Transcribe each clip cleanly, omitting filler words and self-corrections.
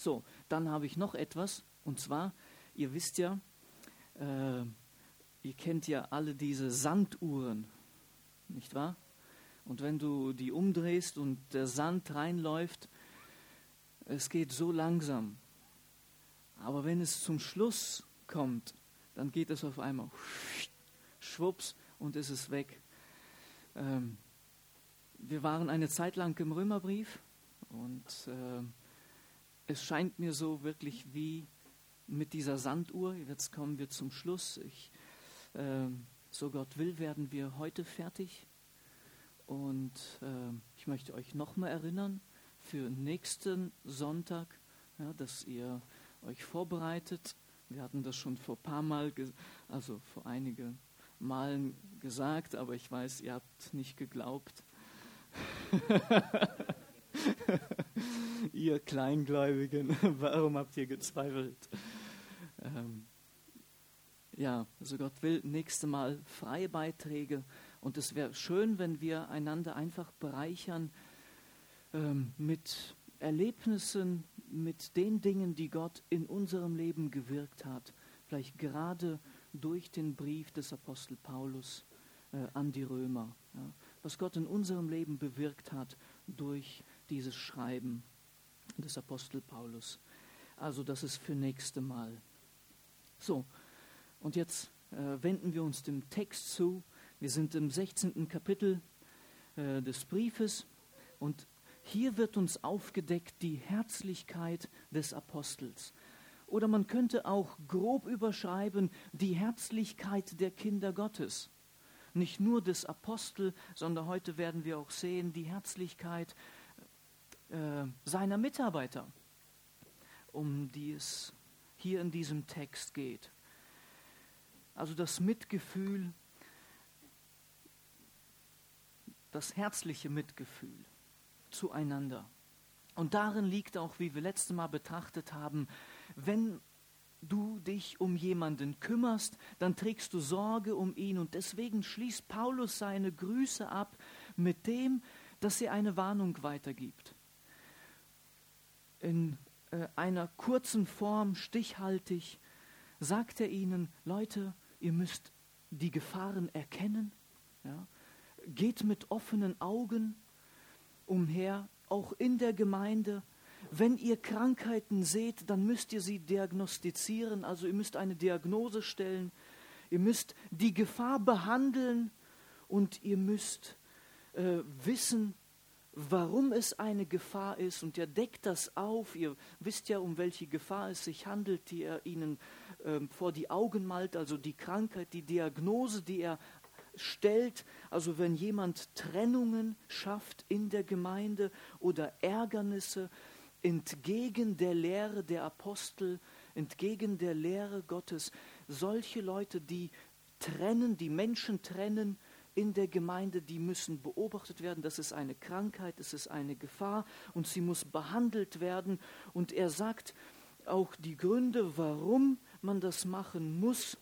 So, dann habe ich noch etwas, und zwar, ihr wisst ja, ihr kennt ja alle diese Sanduhren, nicht wahr? Und wenn du die umdrehst und der Sand reinläuft, es geht so langsam. Aber wenn es zum Schluss kommt, dann geht es auf einmal schwupps und es ist weg. Wir waren eine Zeit lang im Römerbrief und es scheint mir so wirklich wie mit dieser Sanduhr. Jetzt kommen wir zum Schluss. So Gott will, werden wir heute fertig. Und ich möchte euch nochmal erinnern, für nächsten Sonntag, ja, dass ihr euch vorbereitet. Wir hatten das schon vor vor einigen Malen gesagt, aber ich weiß, ihr habt nicht geglaubt. Ihr Kleingläubigen, warum habt ihr gezweifelt? Ja, also Gott will, nächstes Mal freie Beiträge. Und es wäre schön, wenn wir einander einfach bereichern mit Erlebnissen, mit den Dingen, die Gott in unserem Leben gewirkt hat. Vielleicht gerade durch den Brief des Apostel Paulus an die Römer. Ja. Was Gott in unserem Leben bewirkt hat durch dieses Schreiben des Apostel Paulus. Also das ist für nächste Mal. So, und jetzt wenden wir uns dem Text zu. Wir sind im 16. Kapitel des Briefes und hier wird uns aufgedeckt die Herzlichkeit des Apostels. Oder man könnte auch grob überschreiben, die Herzlichkeit der Kinder Gottes. Nicht nur des Apostel, sondern heute werden wir auch sehen, die Herzlichkeit seiner Mitarbeiter, um die es hier in diesem Text geht. Also das Mitgefühl, das herzliche Mitgefühl zueinander. Und darin liegt auch, wie wir letztes Mal betrachtet haben, wenn du dich um jemanden kümmerst, dann trägst du Sorge um ihn. Und deswegen schließt Paulus seine Grüße ab mit dem, dass er eine Warnung weitergibt. In einer kurzen Form, stichhaltig, sagt er ihnen, Leute, ihr müsst die Gefahren erkennen, ja? Geht mit offenen Augen umher, auch in der Gemeinde. Wenn ihr Krankheiten seht, dann müsst ihr sie diagnostizieren, also ihr müsst eine Diagnose stellen, ihr müsst die Gefahr behandeln und ihr müsst wissen, warum es eine Gefahr ist, und er deckt das auf. Ihr wisst ja, um welche Gefahr es sich handelt, die er ihnen vor die Augen malt, also die Krankheit, die Diagnose, die er stellt. Also wenn jemand Trennungen schafft in der Gemeinde oder Ärgernisse entgegen der Lehre der Apostel, entgegen der Lehre Gottes, solche Leute, die trennen, die Menschen trennen in der Gemeinde, die müssen beobachtet werden. Das ist eine Krankheit, es ist eine Gefahr und sie muss behandelt werden. Und er sagt auch die Gründe, warum man das machen muss.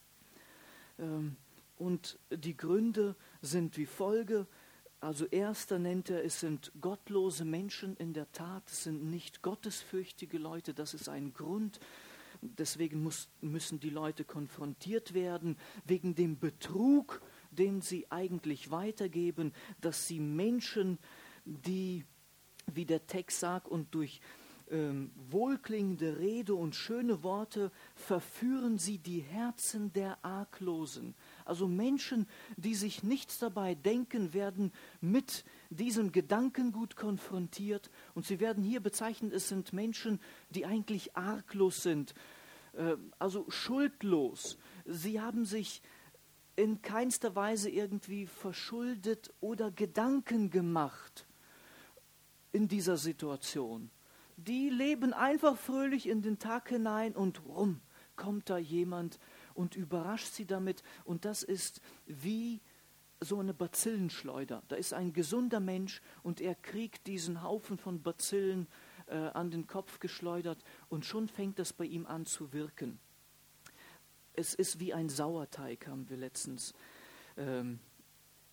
Und die Gründe sind wie Folge. Also erster nennt er, es sind gottlose Menschen in der Tat, es sind nicht gottesfürchtige Leute, das ist ein Grund. Deswegen müssen die Leute konfrontiert werden, wegen dem Betrug, den sie eigentlich weitergeben, dass sie Menschen, die, wie der Text sagt, und durch wohlklingende Rede und schöne Worte verführen sie die Herzen der Arglosen. Also Menschen, die sich nichts dabei denken, werden mit diesem Gedankengut konfrontiert. Und sie werden hier bezeichnet, es sind Menschen, die eigentlich arglos sind, also schuldlos. Sie haben sich in keinster Weise irgendwie verschuldet oder Gedanken gemacht in dieser Situation. Die leben einfach fröhlich in den Tag hinein und rum kommt da jemand und überrascht sie damit. Und das ist wie so eine Bazillenschleuder. Da ist ein gesunder Mensch und er kriegt diesen Haufen von Bazillen an den Kopf geschleudert und schon fängt das bei ihm an zu wirken. Es ist wie ein Sauerteig, haben wir letztens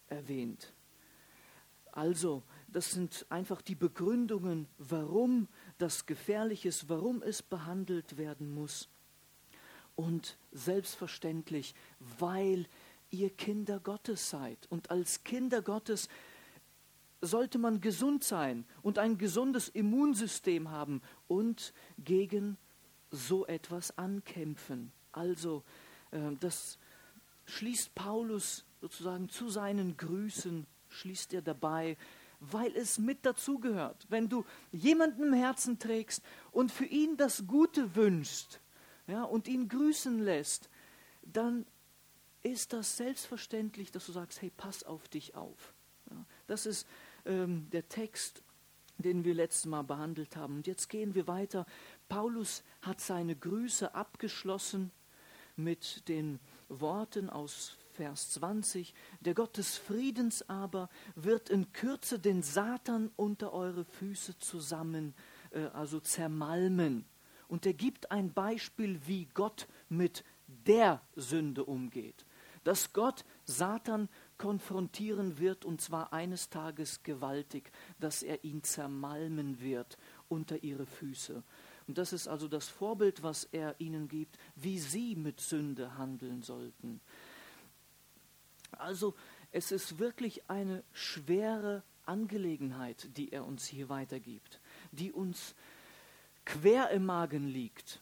erwähnt. Also, das sind einfach die Begründungen, warum das gefährlich ist, warum es behandelt werden muss. Und selbstverständlich, weil ihr Kinder Gottes seid. Und als Kinder Gottes sollte man gesund sein und ein gesundes Immunsystem haben und gegen so etwas ankämpfen. Also, das schließt Paulus sozusagen zu seinen Grüßen, schließt er dabei, weil es mit dazugehört. Wenn du jemanden im Herzen trägst und für ihn das Gute wünschst, ja, und ihn grüßen lässt, dann ist das selbstverständlich, dass du sagst, hey, pass auf dich auf. Ja, das ist der Text, den wir letztes Mal behandelt haben. Und jetzt gehen wir weiter. Paulus hat seine Grüße abgeschlossen mit den Worten aus Vers 20. Der Gott des Friedens aber wird in Kürze den Satan unter eure Füße also zermalmen. Und er gibt ein Beispiel, wie Gott mit der Sünde umgeht. Dass Gott Satan konfrontieren wird, und zwar eines Tages gewaltig, dass er ihn zermalmen wird unter ihre Füße. Und das ist also das Vorbild, was er ihnen gibt, wie sie mit Sünde handeln sollten. Also es ist wirklich eine schwere Angelegenheit, die er uns hier weitergibt, die uns quer im Magen liegt,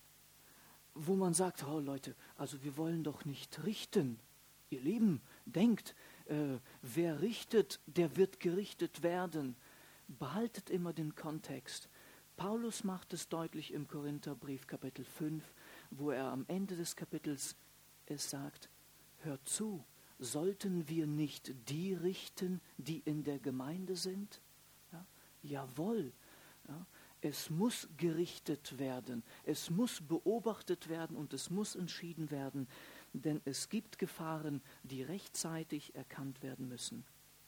wo man sagt, oh Leute, also wir wollen doch nicht richten. Ihr Lieben, denkt, wer richtet, der wird gerichtet werden. Behaltet immer den Kontext. Paulus macht es deutlich im Korintherbrief Kapitel 5, wo er am Ende des Kapitels es sagt, hört zu, sollten wir nicht die richten, die in der Gemeinde sind? Ja? Jawohl, ja? Es muss gerichtet werden, es muss beobachtet werden und es muss entschieden werden, denn es gibt Gefahren, die rechtzeitig erkannt werden müssen.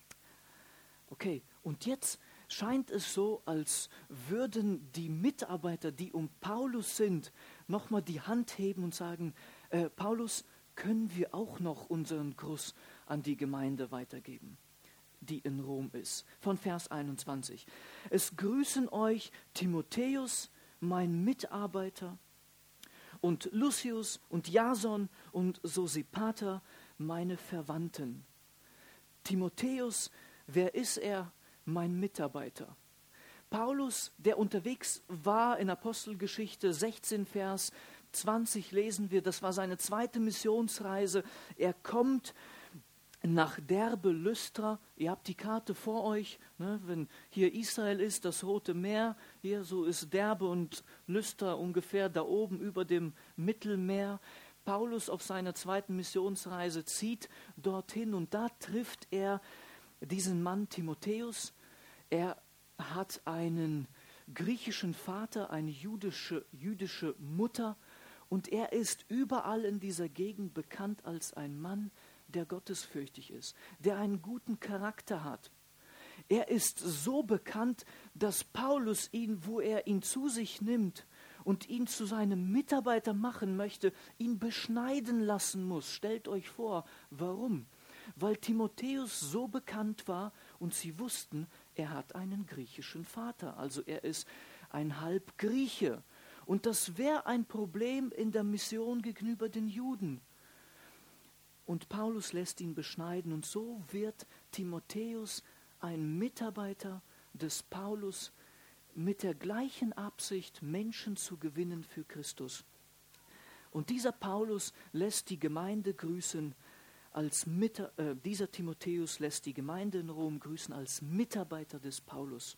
Okay, und jetzt scheint es so, als würden die Mitarbeiter, die um Paulus sind, nochmal die Hand heben und sagen, Paulus, können wir auch noch unseren Gruß an die Gemeinde weitergeben, die in Rom ist. Von Vers 21. Es grüßen euch Timotheus, mein Mitarbeiter, und Lucius und Jason und Sosipater, meine Verwandten. Timotheus, wer ist er? Mein Mitarbeiter. Paulus, der unterwegs war in Apostelgeschichte 16, Vers 20 lesen wir, das war seine zweite Missionsreise. Er kommt nach Derbe, Lystra. Ihr habt die Karte vor euch, ne? Wenn hier Israel ist, das Rote Meer, hier so ist Derbe und Lystra ungefähr da oben über dem Mittelmeer. Paulus auf seiner zweiten Missionsreise zieht dorthin und da trifft er diesen Mann Timotheus. Er hat einen griechischen Vater, eine jüdische Mutter und er ist überall in dieser Gegend bekannt als ein Mann, der gottesfürchtig ist, der einen guten Charakter hat. Er ist so bekannt, dass Paulus ihn, wo er ihn zu sich nimmt und ihn zu seinem Mitarbeiter machen möchte, ihn beschneiden lassen muss. Stellt euch vor, warum? Weil Timotheus so bekannt war und sie wussten, er hat einen griechischen Vater, also er ist ein Halbgrieche. Und das wäre ein Problem in der Mission gegenüber den Juden. Und Paulus lässt ihn beschneiden und so wird Timotheus ein Mitarbeiter des Paulus mit der gleichen Absicht, Menschen zu gewinnen für Christus. Und dieser Paulus lässt die Gemeinde grüßen, dieser Timotheus lässt die Gemeinde in Rom grüßen als Mitarbeiter des Paulus.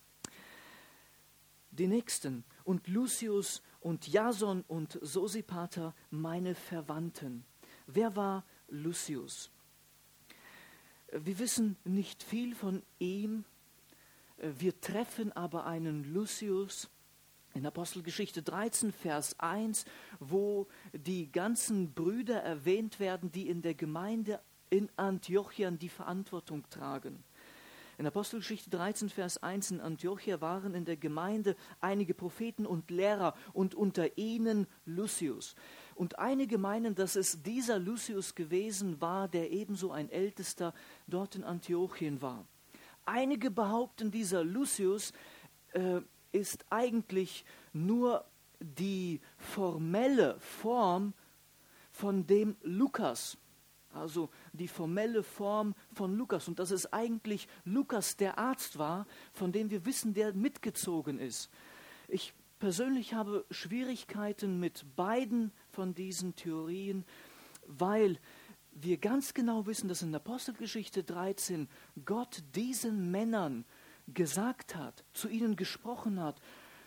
Die nächsten, und Lucius und Jason und Sosipater, meine Verwandten. Wer war Lucius? Wir wissen nicht viel von ihm. Wir treffen aber einen Lucius in Apostelgeschichte 13, Vers 1, wo die ganzen Brüder erwähnt werden, die in der Gemeinde in Antiochien die Verantwortung tragen. In Apostelgeschichte 13, Vers 1 in Antiochia waren in der Gemeinde einige Propheten und Lehrer und unter ihnen Lucius. Und einige meinen, dass es dieser Lucius gewesen war, der ebenso ein Ältester dort in Antiochien war. Einige behaupten, dieser Lucius ist eigentlich nur die formelle Form von dem Lukas. Also die formelle Form von Lukas. Und das ist eigentlich Lukas, der Arzt war, von dem wir wissen, der mitgezogen ist. Ich persönlich habe Schwierigkeiten mit beiden von diesen Theorien, weil wir ganz genau wissen, dass in Apostelgeschichte 13 Gott diesen Männern gesagt hat, zu ihnen gesprochen hat: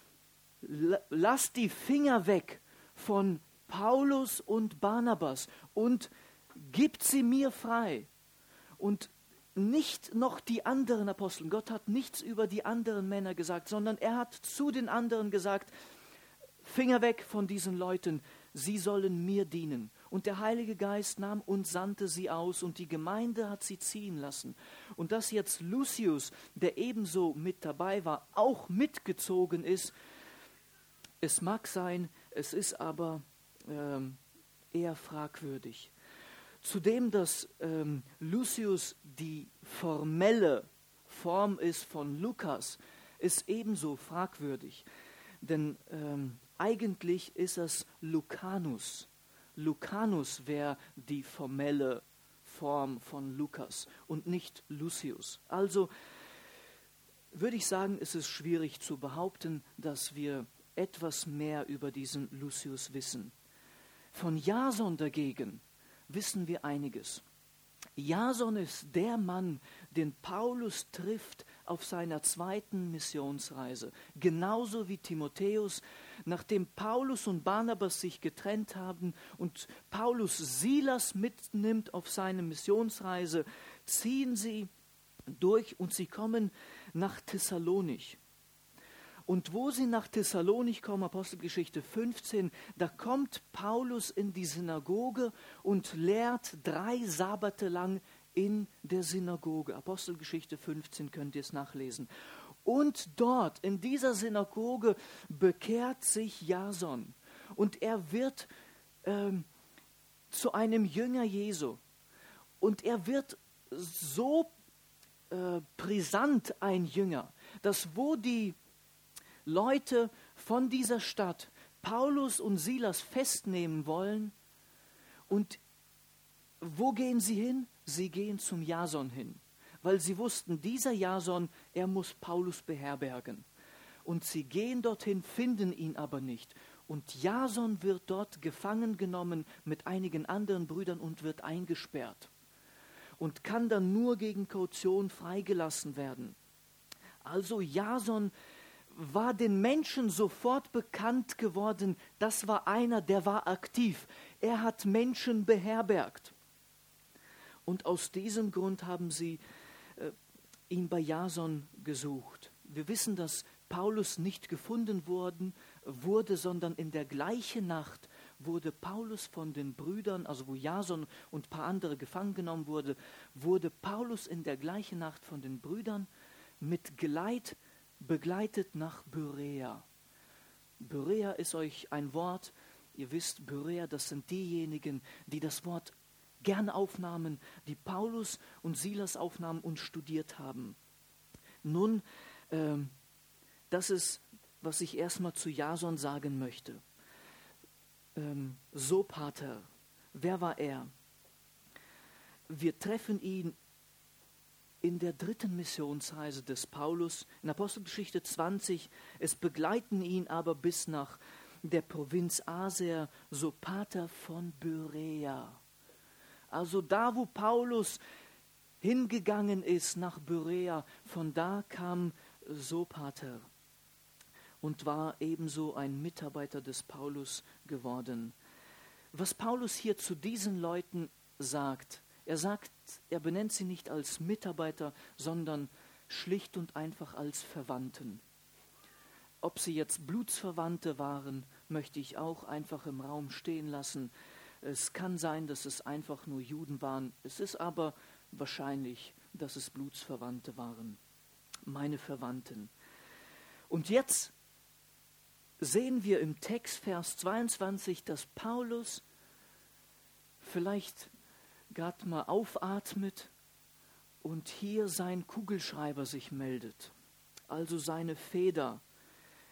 Lasst die Finger weg von Paulus und Barnabas und gibt sie mir frei. Und nicht noch die anderen Apostel. Gott hat nichts über die anderen Männer gesagt, sondern er hat zu den anderen gesagt: Finger weg von diesen Leuten, sie sollen mir dienen. Und der Heilige Geist nahm und sandte sie aus und die Gemeinde hat sie ziehen lassen. Und dass jetzt Lucius, der ebenso mit dabei war, auch mitgezogen ist, es mag sein, es ist aber eher fragwürdig. Zudem, dass Lucius die formelle Form ist von Lukas, ist ebenso fragwürdig. Denn eigentlich ist es Lucanus. Lucanus wäre die formelle Form von Lukas und nicht Lucius. Also würde ich sagen, es ist schwierig zu behaupten, dass wir etwas mehr über diesen Lucius wissen. Von Jason dagegen wissen wir einiges. Jason ist der Mann, den Paulus trifft auf seiner zweiten Missionsreise. Genauso wie Timotheus, nachdem Paulus und Barnabas sich getrennt haben und Paulus Silas mitnimmt auf seine Missionsreise, ziehen sie durch und sie kommen nach Thessalonich. Und wo sie nach Thessalonich kommen, Apostelgeschichte 15, da kommt Paulus in die Synagoge und lehrt 3 Sabbate lang in der Synagoge. Apostelgeschichte 15 könnt ihr es nachlesen. Und dort, in dieser Synagoge, bekehrt sich Jason. Und er wird zu einem Jünger Jesu. Und er wird so brisant ein Jünger, dass wo die Leute von dieser Stadt Paulus und Silas festnehmen wollen, und wo gehen sie hin? Sie gehen zum Jason hin, weil sie wussten, dieser Jason, er muss Paulus beherbergen. Und sie gehen dorthin, finden ihn aber nicht. Und Jason wird dort gefangen genommen mit einigen anderen Brüdern und wird eingesperrt und kann dann nur gegen Kaution freigelassen werden. Also Jason war den Menschen sofort bekannt geworden, das war einer, der war aktiv. Er hat Menschen beherbergt. Und aus diesem Grund haben sie ihn bei Jason gesucht. Wir wissen, dass Paulus nicht gefunden wurde, sondern in der gleichen Nacht wurde Paulus von den Brüdern, also wo Jason und ein paar andere gefangen genommen wurde Paulus in der gleichen Nacht von den Brüdern mit begleitet nach Berea. Berea ist euch ein Wort, ihr wisst, Berea, das sind diejenigen, die das Wort gerne aufnahmen, die Paulus und Silas aufnahmen und studiert haben. Nun, das ist, was ich erstmal zu Jason sagen möchte. Sopater, wer war er? Wir treffen ihn in der 3. Missionsreise des Paulus, in Apostelgeschichte 20, es begleiten ihn aber bis nach der Provinz Aser, Sopater von Berea. Also da, wo Paulus hingegangen ist, nach Berea, von da kam Sopater und war ebenso ein Mitarbeiter des Paulus geworden. Was Paulus hier zu diesen Leuten sagt, er benennt sie nicht als Mitarbeiter, sondern schlicht und einfach als Verwandten. Ob sie jetzt Blutsverwandte waren, möchte ich auch einfach im Raum stehen lassen. Es kann sein, dass es einfach nur Juden waren. Es ist aber wahrscheinlich, dass es Blutsverwandte waren. Meine Verwandten. Und jetzt sehen wir im Text, Vers 22, dass Paulus vielleicht gerade mal aufatmet und hier sein Kugelschreiber sich meldet, also seine Feder,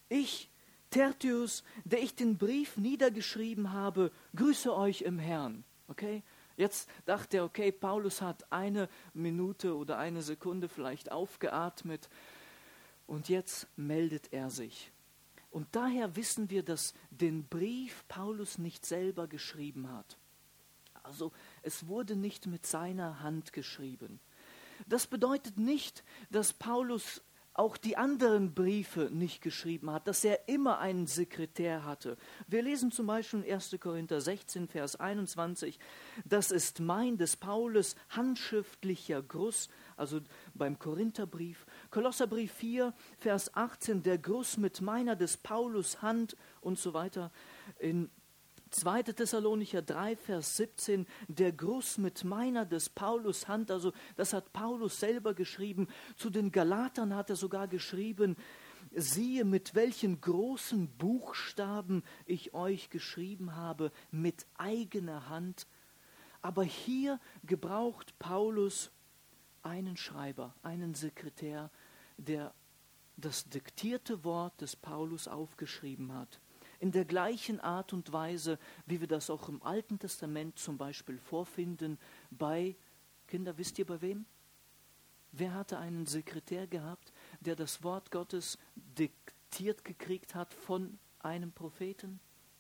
Ich, Tertius, der ich den Brief niedergeschrieben habe, grüße euch im Herrn. Okay? Jetzt dachte er, okay, Paulus hat 1 Minute oder 1 Sekunde vielleicht aufgeatmet und jetzt meldet er sich. Und daher wissen wir, dass den Brief Paulus nicht selber geschrieben hat. Also es wurde nicht mit seiner Hand geschrieben. Das bedeutet nicht, dass Paulus auch die anderen Briefe nicht geschrieben hat, dass er immer einen Sekretär hatte. Wir lesen zum Beispiel in 1. Korinther 16, Vers 21, das ist mein, des Paulus, handschriftlicher Gruß, also beim Korintherbrief. Kolosserbrief 4, Vers 18, der Gruß mit meiner, des Paulus, Hand und so weiter. In 2. Thessalonicher 3, Vers 17, der Gruß mit meiner, des Paulus Hand, also das hat Paulus selber geschrieben. Zu den Galatern hat er sogar geschrieben, siehe, mit welchen großen Buchstaben ich euch geschrieben habe, mit eigener Hand. Aber hier gebraucht Paulus einen Schreiber, einen Sekretär, der das diktierte Wort des Paulus aufgeschrieben hat. In der gleichen Art und Weise, wie wir das auch im Alten Testament zum Beispiel vorfinden, bei, Kinder, wisst ihr bei wem? Wer hatte einen Sekretär gehabt, der das Wort Gottes diktiert gekriegt hat von einem Propheten?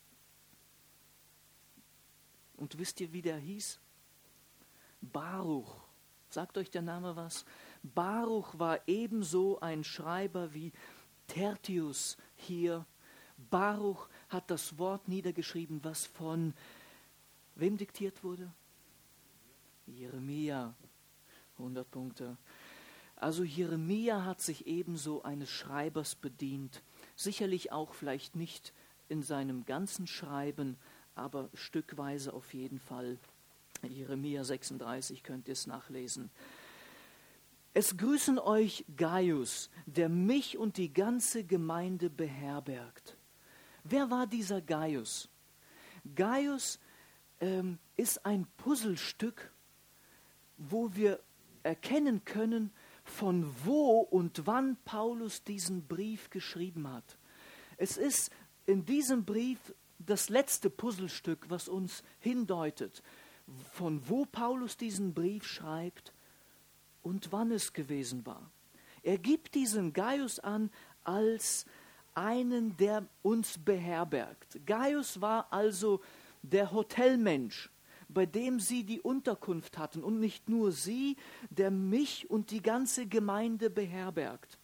Und wisst ihr, wie der hieß? Baruch. Sagt euch der Name was? Baruch war ebenso ein Schreiber wie Tertius hier. Baruch hat das Wort niedergeschrieben, was von wem diktiert wurde? Jeremia. 100 Punkte. Also Jeremia hat sich ebenso eines Schreibers bedient. Sicherlich auch vielleicht nicht in seinem ganzen Schreiben, aber stückweise auf jeden Fall. Jeremia 36 könnt ihr es nachlesen. Es grüßen euch Gaius, der mich und die ganze Gemeinde beherbergt. Wer war dieser Gaius? Gaius ist ein Puzzlestück, wo wir erkennen können, von wo und wann Paulus diesen Brief geschrieben hat. Es ist in diesem Brief das letzte Puzzlestück, was uns hindeutet, von wo Paulus diesen Brief schreibt und wann es gewesen war. Er gibt diesen Gaius an als einen, der uns beherbergt. Gaius war also der Hotelmensch, bei dem sie die Unterkunft hatten. Und nicht nur sie, der mich und die ganze Gemeinde beherbergt.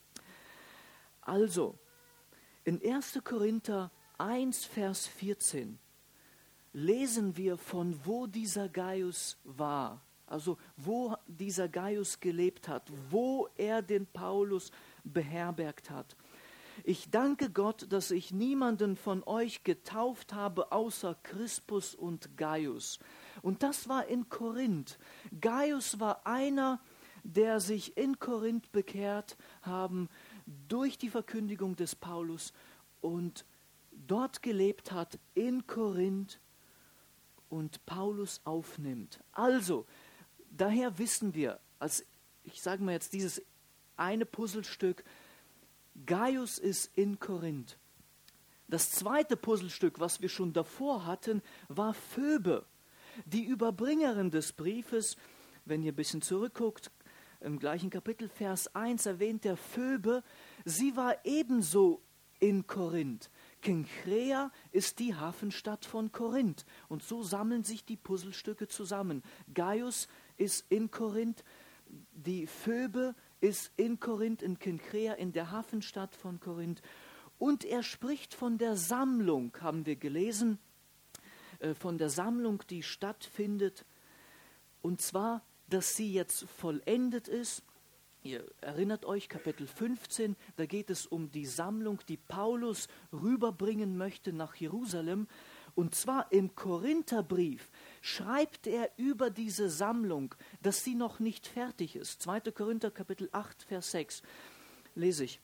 Also, in 1. Korinther 1, Vers 14 lesen wir, von wo dieser Gaius war. Also, wo dieser Gaius gelebt hat, wo er den Paulus beherbergt hat. Ich danke Gott, dass ich niemanden von euch getauft habe, außer Crispus und Gaius. Und das war in Korinth. Gaius war einer, der sich in Korinth bekehrt haben durch die Verkündigung des Paulus und dort gelebt hat in Korinth und Paulus aufnimmt. Also, daher wissen wir, ich sage mal jetzt dieses eine Puzzlestück, Gaius ist in Korinth. Das zweite Puzzlestück, was wir schon davor hatten, war Phoebe, die Überbringerin des Briefes. Wenn ihr ein bisschen zurückguckt, im gleichen Kapitel, Vers 1, erwähnt der Phoebe, sie war ebenso in Korinth. Kenchrea ist die Hafenstadt von Korinth. Und so sammeln sich die Puzzlestücke zusammen. Gaius ist in Korinth, die Phoebe ist in Korinth, in Kenchrea, in der Hafenstadt von Korinth. Und er spricht von der Sammlung, haben wir gelesen, von der Sammlung, die stattfindet. Und zwar, dass sie jetzt vollendet ist. Ihr erinnert euch, Kapitel 15, da geht es um die Sammlung, die Paulus rüberbringen möchte nach Jerusalem. Und zwar im Korintherbrief schreibt er über diese Sammlung, dass sie noch nicht fertig ist. 2. Korinther, Kapitel 8, Vers 6, lese ich.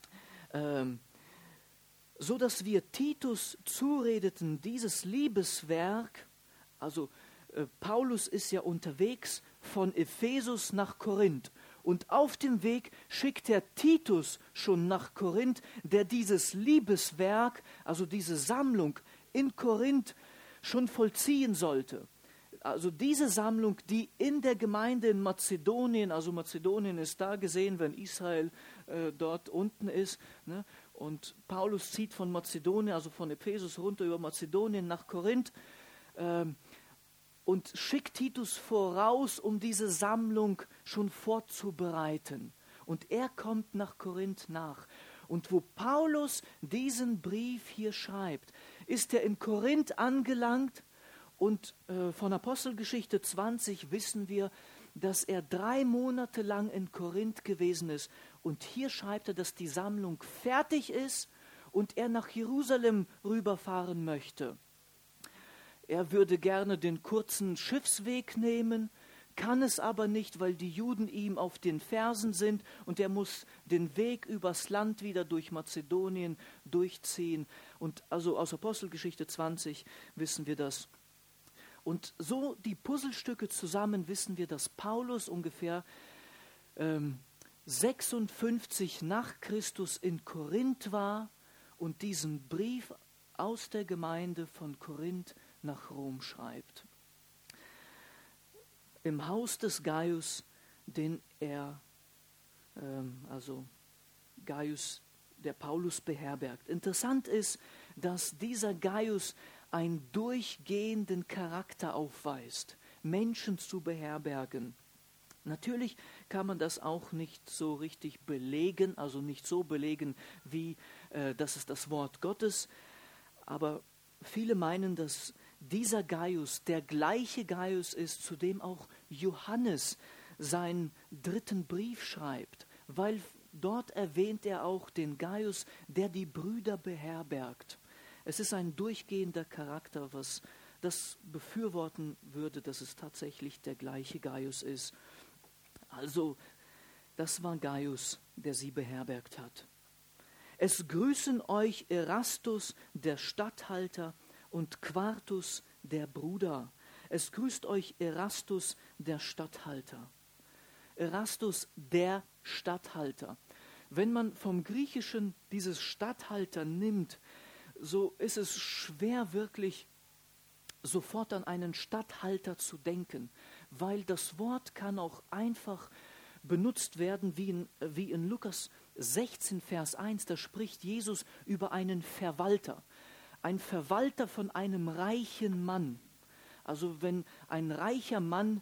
So dass wir Titus zuredeten, dieses Liebeswerk, also Paulus ist ja unterwegs von Ephesus nach Korinth. Und auf dem Weg schickt er Titus schon nach Korinth, der dieses Liebeswerk, also diese Sammlung in Korinth schon vollziehen sollte. Also diese Sammlung, die in der Gemeinde in Mazedonien, also Mazedonien ist da gesehen, wenn Israel dort unten ist, ne? Und Paulus zieht von Mazedonien, also von Ephesus runter über Mazedonien nach Korinth und schickt Titus voraus, um diese Sammlung schon vorzubereiten. Und er kommt nach Korinth nach. Und wo Paulus diesen Brief hier schreibt, ist er in Korinth angelangt. Und von Apostelgeschichte 20 wissen wir, dass er 3 Monate lang in Korinth gewesen ist. Und hier schreibt er, dass die Sammlung fertig ist und er nach Jerusalem rüberfahren möchte. Er würde gerne den kurzen Schiffsweg nehmen, kann es aber nicht, weil die Juden ihm auf den Fersen sind und er muss den Weg übers Land wieder durch Mazedonien durchziehen. Und also aus Apostelgeschichte 20 wissen wir das. Und so die Puzzlestücke zusammen wissen wir, dass Paulus ungefähr 56 nach Christus in Korinth war und diesen Brief aus der Gemeinde von Korinth nach Rom schreibt. Im Haus des Gaius, den er, also Gaius, der Paulus beherbergt. Interessant ist, dass dieser Gaius einen durchgehenden Charakter aufweist, Menschen zu beherbergen. Natürlich kann man das auch nicht so richtig belegen, also nicht so belegen, wie das ist das Wort Gottes, aber viele meinen, dass dieser Gaius der gleiche Gaius ist, zu dem auch Johannes seinen 3. Brief schreibt, weil dort erwähnt er auch den Gaius, der die Brüder beherbergt. Es ist ein durchgehender Charakter, was das befürworten würde, dass es tatsächlich der gleiche Gaius ist. Also, das war Gaius, der sie beherbergt hat. Es grüßen euch Erastus, der Statthalter, und Quartus, der Bruder. Es grüßt euch Erastus, der Statthalter. Erastus, der Statthalter. Wenn man vom Griechischen dieses Statthalter nimmt, so ist es schwer, wirklich sofort an einen Statthalter zu denken, weil das Wort kann auch einfach benutzt werden, wie in Lukas 16, Vers 1, da spricht Jesus über einen Verwalter. Ein Verwalter von einem reichen Mann. Also wenn ein reicher Mann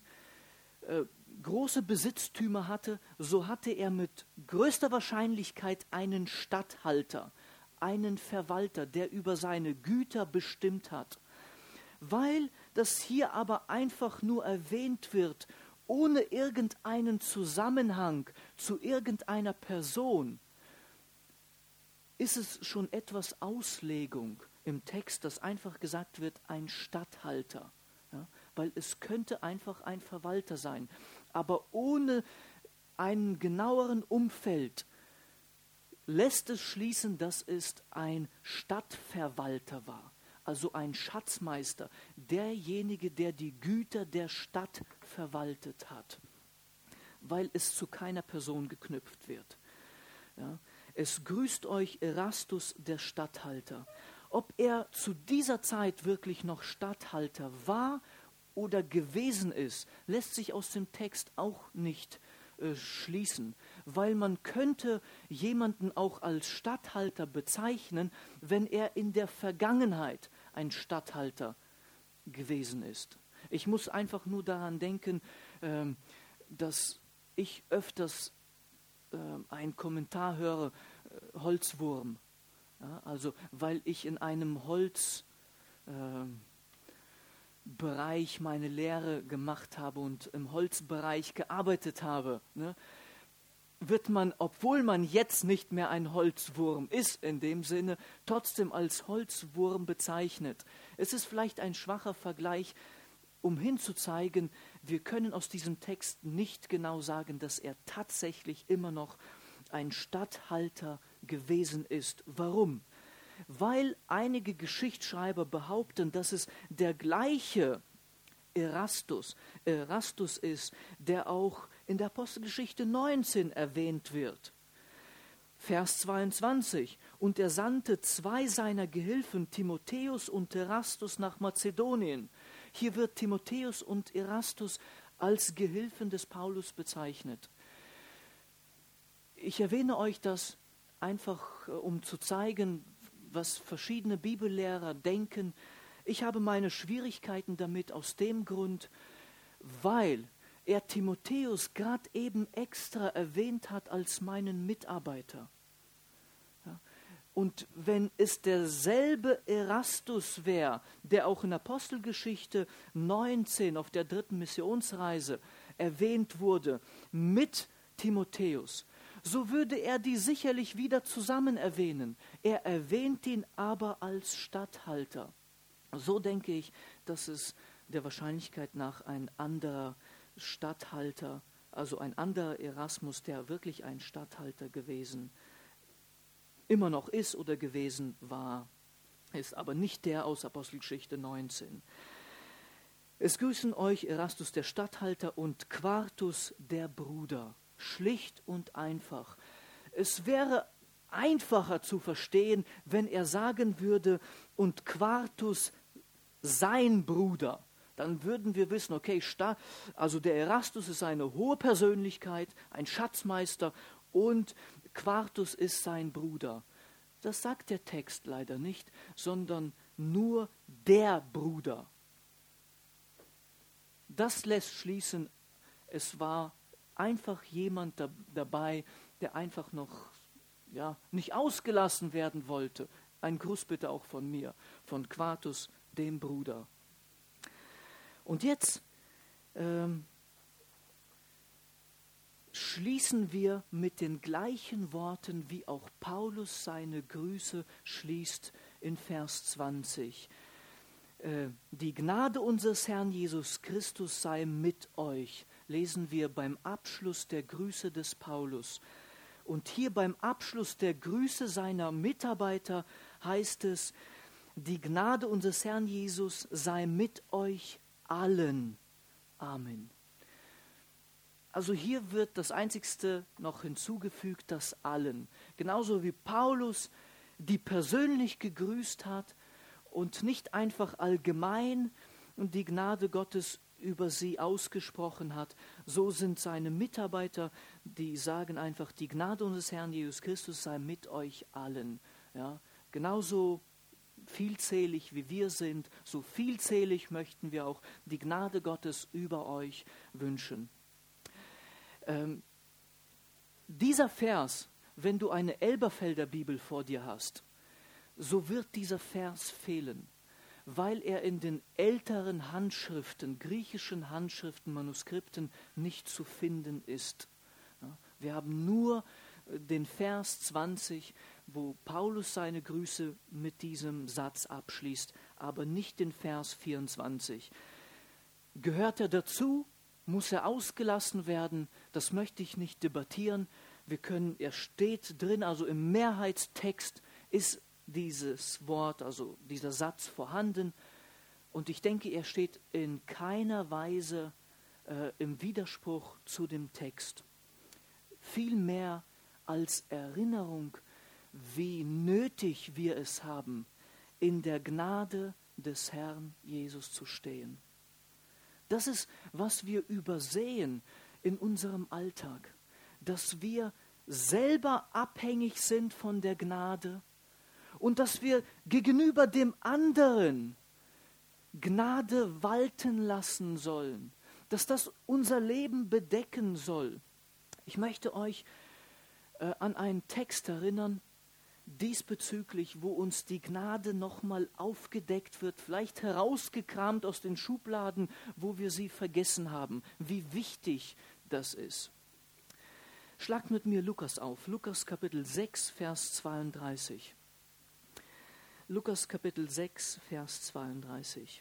große Besitztümer hatte, so hatte er mit größter Wahrscheinlichkeit einen Statthalter, einen Verwalter, der über seine Güter bestimmt hat. Weil das hier aber einfach nur erwähnt wird, ohne irgendeinen Zusammenhang zu irgendeiner Person, ist es schon etwas Auslegung im Text, dass einfach gesagt wird, ein Statthalter. Ja, weil es könnte einfach ein Verwalter sein. Aber ohne einen genaueren Umfeld lässt es schließen, dass es ein Stadtverwalter war. Also ein Schatzmeister, derjenige, der die Güter der Stadt verwaltet hat, weil es zu keiner Person geknüpft wird. Ja, es grüßt euch Erastus, der Statthalter. Ob er zu dieser Zeit wirklich noch Statthalter war oder gewesen ist, lässt sich aus dem Text auch nicht schließen, weil man könnte jemanden auch als Statthalter bezeichnen, wenn er in der Vergangenheit ein Statthalter gewesen ist. Ich muss einfach nur daran denken, dass ich öfters einen Kommentar höre, Holzwurm. Ja, also weil ich in einem Holzbereich meine Lehre gemacht habe und im Holzbereich gearbeitet habe, ne, wird man, obwohl man jetzt nicht mehr ein Holzwurm ist in dem Sinne, trotzdem als Holzwurm bezeichnet. Es ist vielleicht ein schwacher Vergleich, um hinzuzeigen, wir können aus diesem Text nicht genau sagen, dass er tatsächlich immer noch ein Statthalter gewesen ist. Warum? Weil einige Geschichtsschreiber behaupten, dass es der gleiche Erastus ist, der auch in der Apostelgeschichte 19 erwähnt wird. Vers 22, und er sandte 2 seiner Gehilfen, Timotheus und Erastus, nach Mazedonien. Hier wird Timotheus und Erastus als Gehilfen des Paulus bezeichnet. Ich erwähne euch das einfach, um zu zeigen, was verschiedene Bibellehrer denken. Ich habe meine Schwierigkeiten damit aus dem Grund, weil er Timotheus gerade eben extra erwähnt hat als meinen Mitarbeiter. Ja. Und wenn es derselbe Erastus wäre, der auch in Apostelgeschichte 19 auf der 3. Missionsreise erwähnt wurde, mit Timotheus, so würde er die sicherlich wieder zusammen erwähnen. Er erwähnt ihn aber als Statthalter. So denke ich, dass es der Wahrscheinlichkeit nach ein anderer Statthalter, also ein anderer Erasmus, der wirklich ein Statthalter gewesen immer noch ist oder gewesen war, ist aber nicht der aus Apostelgeschichte 19. Es grüßen euch Erastus der Statthalter und Quartus der Bruder, schlicht und einfach. Es wäre einfacher zu verstehen, wenn er sagen würde, und Quartus sein Bruder. Dann würden wir wissen, okay, also der Erastus ist eine hohe Persönlichkeit, ein Schatzmeister und Quartus ist sein Bruder. Das sagt der Text leider nicht, sondern nur der Bruder. Das lässt schließen, es war einfach jemand dabei, der einfach noch nicht ausgelassen werden wollte. Ein Gruß bitte auch von mir, von Quartus, dem Bruder. Und jetzt schließen wir mit den gleichen Worten, wie auch Paulus seine Grüße schließt in Vers 20. Die Gnade unseres Herrn Jesus Christus sei mit euch, lesen wir beim Abschluss der Grüße des Paulus. Und hier beim Abschluss der Grüße seiner Mitarbeiter heißt es, die Gnade unseres Herrn Jesus sei mit euch allen. Amen. Also hier wird das Einzigste noch hinzugefügt, das allen. Genauso wie Paulus die persönlich gegrüßt hat und nicht einfach allgemein die Gnade Gottes über sie ausgesprochen hat, so sind seine Mitarbeiter, die sagen einfach, die Gnade unseres Herrn Jesus Christus sei mit euch allen. Ja, genauso vielzählig wie wir sind, so vielzählig möchten wir auch die Gnade Gottes über euch wünschen. Dieser Vers, wenn du eine Elberfelder Bibel vor dir hast, so wird dieser Vers fehlen, weil er in den älteren Handschriften, griechischen Handschriften, Manuskripten nicht zu finden ist. Ja, wir haben nur den Vers 20, wo Paulus seine Grüße mit diesem Satz abschließt, aber nicht den Vers 24. Gehört er dazu? Muss er ausgelassen werden? Das möchte ich nicht debattieren. Er steht drin, also im Mehrheitstext ist dieses Wort, also dieser Satz vorhanden. Und ich denke, er steht in keiner Weise im Widerspruch zu dem Text. Vielmehr als Erinnerung, wie nötig wir es haben, in der Gnade des Herrn Jesus zu stehen. Das ist, was wir übersehen in unserem Alltag, dass wir selber abhängig sind von der Gnade und dass wir gegenüber dem anderen Gnade walten lassen sollen, dass das unser Leben bedecken soll. Ich möchte euch an einen Text erinnern, diesbezüglich, wo uns die Gnade nochmal aufgedeckt wird, vielleicht herausgekramt aus den Schubladen, wo wir sie vergessen haben, wie wichtig das ist. Schlagt mit mir Lukas auf, Lukas Kapitel 6, Vers 32. Lukas Kapitel 6, Vers 32.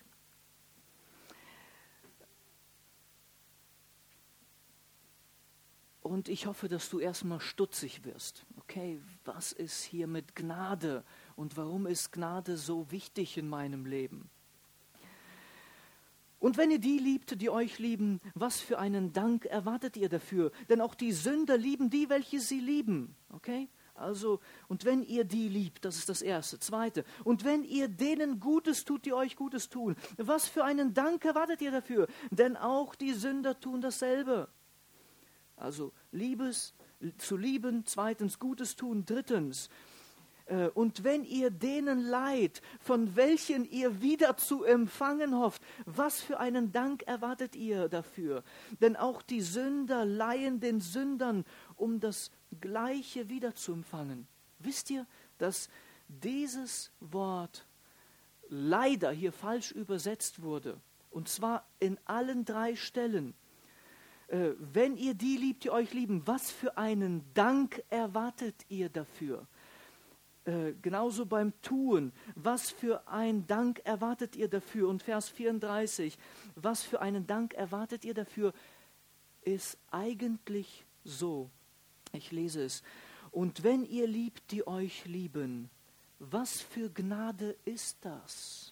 Und ich hoffe, dass du erstmal stutzig wirst. Okay, was ist hier mit Gnade und warum ist Gnade so wichtig in meinem Leben? Und wenn ihr die liebt, die euch lieben, was für einen Dank erwartet ihr dafür? Denn auch die Sünder lieben die, welche sie lieben. Okay? Also, und wenn ihr die liebt, das ist das Erste. Zweite, und wenn ihr denen Gutes tut, die euch Gutes tun, was für einen Dank erwartet ihr dafür? Denn auch die Sünder tun dasselbe. Also, zu lieben, zweitens, Gutes tun, drittens, und wenn ihr denen leiht, von welchen ihr wieder zu empfangen hofft, was für einen Dank erwartet ihr dafür? Denn auch die Sünder leihen den Sündern, um das Gleiche wieder zu empfangen. Wisst ihr, dass dieses Wort leider hier falsch übersetzt wurde? Und zwar in allen 3 Stellen. Wenn ihr die liebt, die euch lieben, was für einen Dank erwartet ihr dafür? Genauso beim Tun, was für einen Dank erwartet ihr dafür? Und Vers 34, was für einen Dank erwartet ihr dafür, ist eigentlich so. Ich lese es. Und wenn ihr liebt, die euch lieben, was für Gnade ist das?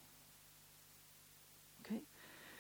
Okay?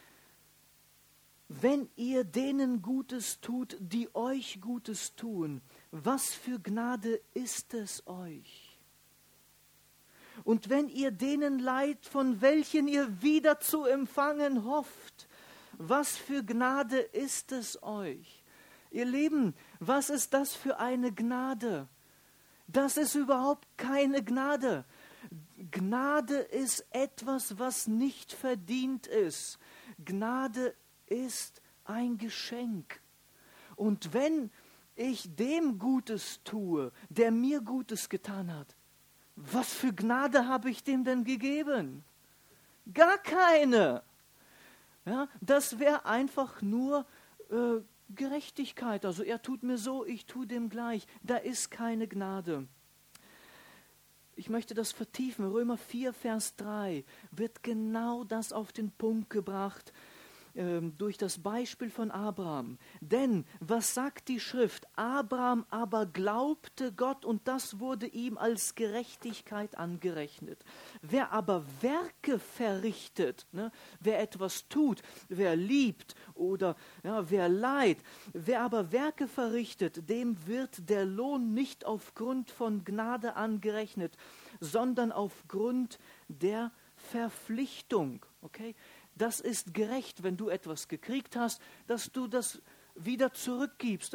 Wenn ihr denen Gutes tut, die euch Gutes tun, was für Gnade ist es euch? Und wenn ihr denen leiht, von welchen ihr wieder zu empfangen hofft, was für Gnade ist es euch? Ihr Lieben, was ist das für eine Gnade? Das ist überhaupt keine Gnade. Gnade ist etwas, was nicht verdient ist. Gnade ist ein Geschenk. Und wenn ich dem Gutes tue, der mir Gutes getan hat, was für Gnade habe ich dem denn gegeben? Gar keine. Ja, das wäre einfach nur Gerechtigkeit. Also er tut mir so, ich tue dem gleich. Da ist keine Gnade. Ich möchte das vertiefen. Römer 4, Vers 3 wird genau das auf den Punkt gebracht durch das Beispiel von Abraham. Denn, was sagt die Schrift? Abraham aber glaubte Gott und das wurde ihm als Gerechtigkeit angerechnet. Wer aber Werke verrichtet, ne, wer etwas tut, wer liebt oder ja, wer leiht, wer aber Werke verrichtet, dem wird der Lohn nicht aufgrund von Gnade angerechnet, sondern aufgrund der Verpflichtung. Okay? Das ist gerecht, wenn du etwas gekriegt hast, dass du das wieder zurückgibst,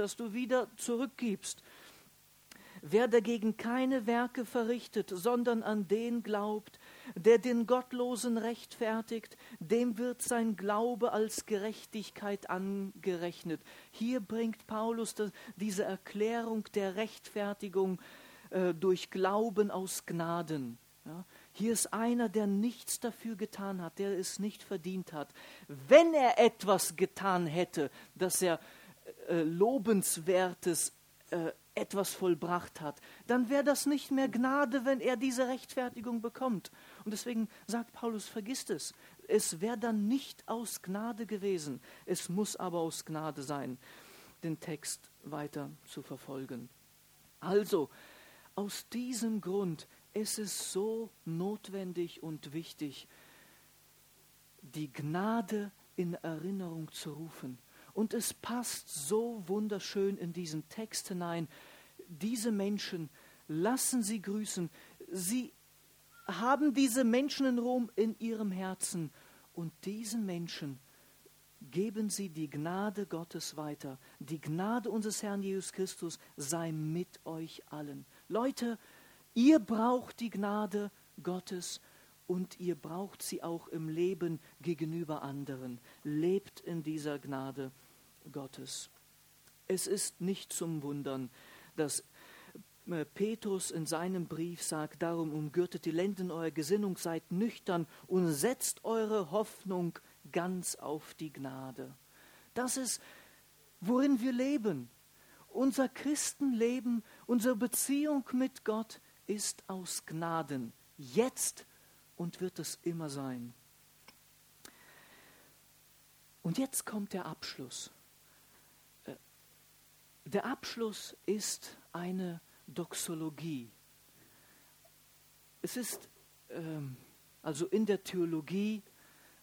Wer dagegen keine Werke verrichtet, sondern an den glaubt, der den Gottlosen rechtfertigt, dem wird sein Glaube als Gerechtigkeit angerechnet. Hier bringt Paulus diese Erklärung der Rechtfertigung durch Glauben aus Gnaden. Ja? Hier ist einer, der nichts dafür getan hat, der es nicht verdient hat. Wenn er etwas getan hätte, dass er lobenswertes etwas vollbracht hat, dann wäre das nicht mehr Gnade, wenn er diese Rechtfertigung bekommt. Und deswegen sagt Paulus, vergisst es. Es wäre dann nicht aus Gnade gewesen. Es muss aber aus Gnade sein, den Text weiter zu verfolgen. Also, aus diesem Grund ist es so notwendig und wichtig, die Gnade in Erinnerung zu rufen. Und es passt so wunderschön in diesen Text hinein. Diese Menschen, lassen Sie grüßen. Sie haben diese Menschen in Rom in ihrem Herzen. Und diesen Menschen geben Sie die Gnade Gottes weiter. Die Gnade unseres Herrn Jesus Christus sei mit euch allen. Leute, ihr braucht die Gnade Gottes und ihr braucht sie auch im Leben gegenüber anderen. Lebt in dieser Gnade Gottes. Es ist nicht zum Wundern, dass Petrus in seinem Brief sagt, darum umgürtet die Lenden eurer Gesinnung, seid nüchtern und setzt eure Hoffnung ganz auf die Gnade. Das ist, worin wir leben. Unser Christenleben, unsere Beziehung mit Gott ist aus Gnaden, jetzt und wird es immer sein. Und jetzt kommt der Abschluss. Der Abschluss ist eine Doxologie. Es ist, also in der Theologie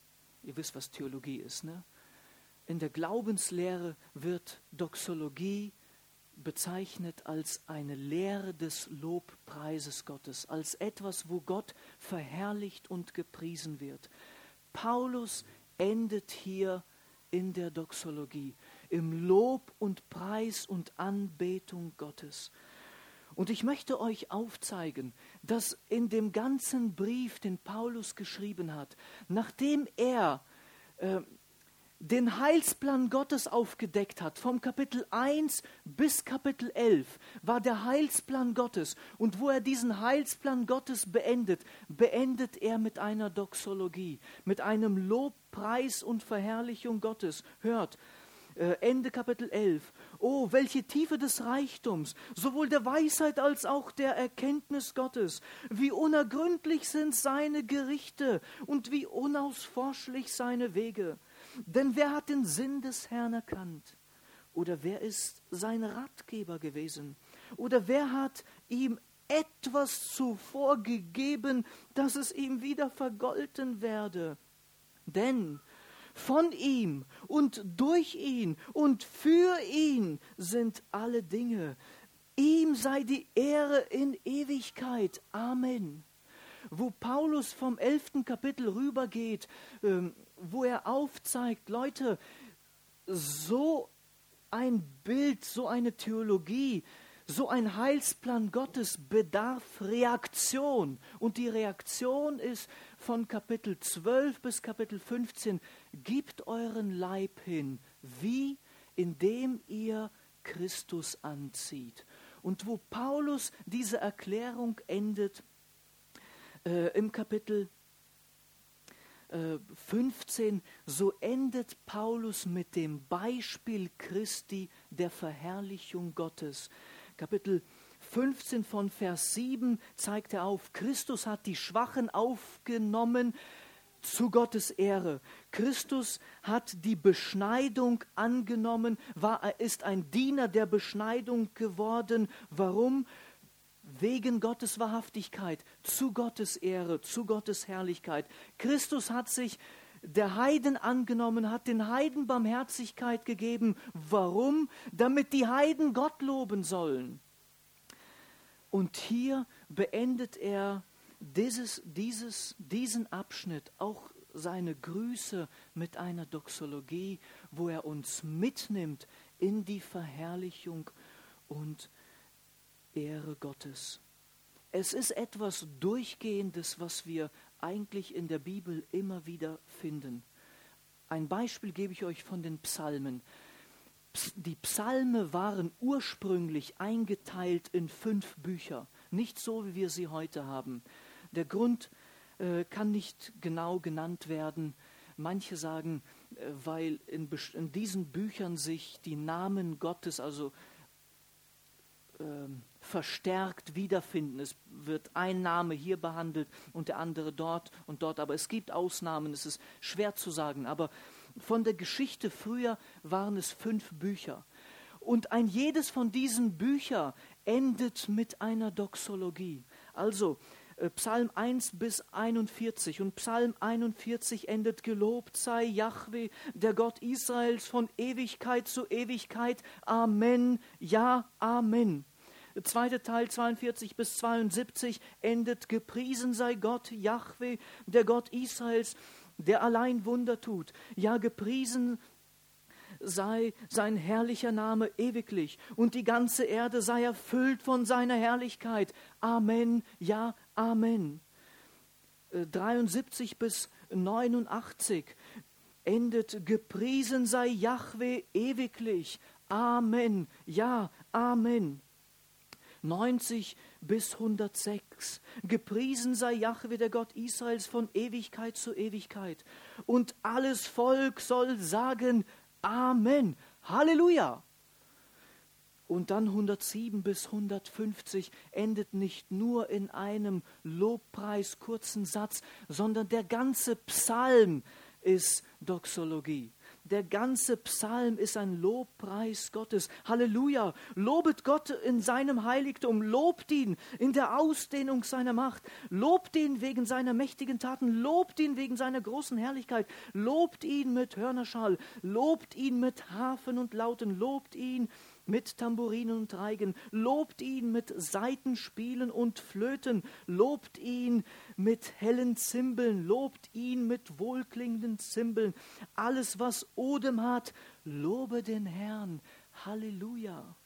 Ihr wisst, was Theologie ist, ne? In der Glaubenslehre wird Doxologie bezeichnet als eine Lehre des Lobpreises Gottes, als etwas, wo Gott verherrlicht und gepriesen wird. Paulus endet hier in der Doxologie, im Lob und Preis und Anbetung Gottes. Und ich möchte euch aufzeigen, dass in dem ganzen Brief, den Paulus geschrieben hat, nachdem er den Heilsplan Gottes aufgedeckt hat, vom Kapitel 1 bis Kapitel 11, war der Heilsplan Gottes. Und wo er diesen Heilsplan Gottes beendet er mit einer Doxologie, mit einem Lob, Preis und Verherrlichung Gottes. Hört, Ende Kapitel 11. Oh, welche Tiefe des Reichtums, sowohl der Weisheit als auch der Erkenntnis Gottes. Wie unergründlich sind seine Gerichte und wie unausforschlich seine Wege. Denn wer hat den Sinn des Herrn erkannt? Oder wer ist sein Ratgeber gewesen? Oder wer hat ihm etwas zuvor gegeben, dass es ihm wieder vergolten werde? Denn von ihm und durch ihn und für ihn sind alle Dinge. Ihm sei die Ehre in Ewigkeit. Amen. Wo Paulus vom 11. Kapitel rübergeht, wo er aufzeigt, Leute, so ein Bild, so eine Theologie, so ein Heilsplan Gottes bedarf Reaktion. Und die Reaktion ist von Kapitel 12 bis Kapitel 15, gebt euren Leib hin, wie indem ihr Christus anzieht. Und wo Paulus diese Erklärung endet, im Kapitel 15, so endet Paulus mit dem Beispiel Christi der Verherrlichung Gottes. Kapitel 15 von Vers 7 zeigt er auf, Christus hat die Schwachen aufgenommen zu Gottes Ehre. Christus hat die Beschneidung angenommen, ist ein Diener der Beschneidung geworden. Warum? Wegen Gottes Wahrhaftigkeit, zu Gottes Ehre, zu Gottes Herrlichkeit. Christus hat sich der Heiden angenommen, hat den Heiden Barmherzigkeit gegeben. Warum? Damit die Heiden Gott loben sollen. Und hier beendet er diesen Abschnitt, auch seine Grüße mit einer Doxologie, wo er uns mitnimmt in die Verherrlichung und Ehre Gottes. Es ist etwas Durchgehendes, was wir eigentlich in der Bibel immer wieder finden. Ein Beispiel gebe ich euch von den Psalmen. Die Psalme waren ursprünglich eingeteilt in 5 Bücher, nicht so, wie wir sie heute haben. Der Grund kann nicht genau genannt werden. Manche sagen, weil in diesen Büchern sich die Namen Gottes, also verstärkt wiederfinden. Es wird ein Name hier behandelt und der andere dort und dort. Aber es gibt Ausnahmen, es ist schwer zu sagen. Aber von der Geschichte früher waren es 5 Bücher. Und ein jedes von diesen Büchern endet mit einer Doxologie. Also Psalm 1 bis 41 und Psalm 41 endet: Gelobt sei Jahwe, der Gott Israels, von Ewigkeit zu Ewigkeit. Amen, ja, Amen. Der zweite Teil 42 bis 72 endet: Gepriesen sei Gott Jahwe, der Gott Israels, der allein Wunder tut. Ja, gepriesen sei sein herrlicher Name ewiglich und die ganze Erde sei erfüllt von seiner Herrlichkeit. Amen, ja, Amen. 73 bis 89 endet: Gepriesen sei Jahwe ewiglich. Amen, ja, Amen. 90 bis 106. Gepriesen sei Jahwe, der Gott Israels, von Ewigkeit zu Ewigkeit. Und alles Volk soll sagen: Amen, Halleluja. Und dann 107 bis 150 endet nicht nur in einem Lobpreis, kurzen Satz, sondern der ganze Psalm ist Doxologie. Der ganze Psalm ist ein Lobpreis Gottes. Halleluja! Lobet Gott in seinem Heiligtum, lobt ihn in der Ausdehnung seiner Macht, lobt ihn wegen seiner mächtigen Taten, lobt ihn wegen seiner großen Herrlichkeit, lobt ihn mit Hörnerschall, lobt ihn mit Harfen und Lauten, lobt ihn mit Tamburinen und Reigen, lobt ihn mit Saitenspielen und Flöten, lobt ihn mit hellen Zimbeln, lobt ihn mit wohlklingenden Zimbeln. Alles, was Odem hat, lobe den Herrn. Halleluja.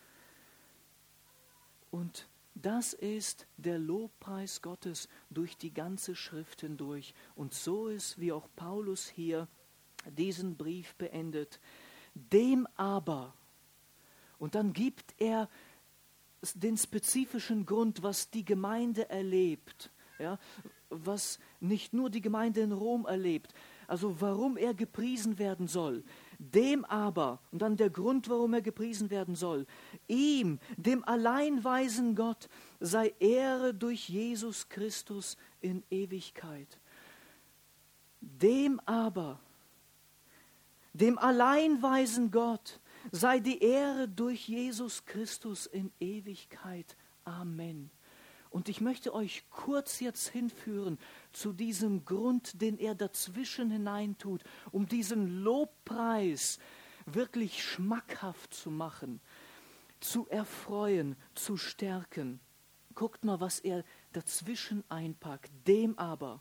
Und das ist der Lobpreis Gottes durch die ganze Schrift hindurch. Und so ist, wie auch Paulus hier diesen Brief beendet. Dem aber, und dann gibt er den spezifischen Grund, was die Gemeinde erlebt, ja, was nicht nur die Gemeinde in Rom erlebt, also warum er gepriesen werden soll. Dem aber, und dann der Grund, warum er gepriesen werden soll, ihm, dem alleinweisen Gott, sei Ehre durch Jesus Christus in Ewigkeit. Dem aber, dem alleinweisen Gott, sei die Ehre durch Jesus Christus in Ewigkeit. Amen. Und ich möchte euch kurz jetzt hinführen zu diesem Grund, den er dazwischen hineintut, um diesen Lobpreis wirklich schmackhaft zu machen, zu erfreuen, zu stärken. Guckt mal, was er dazwischen einpackt. Dem aber,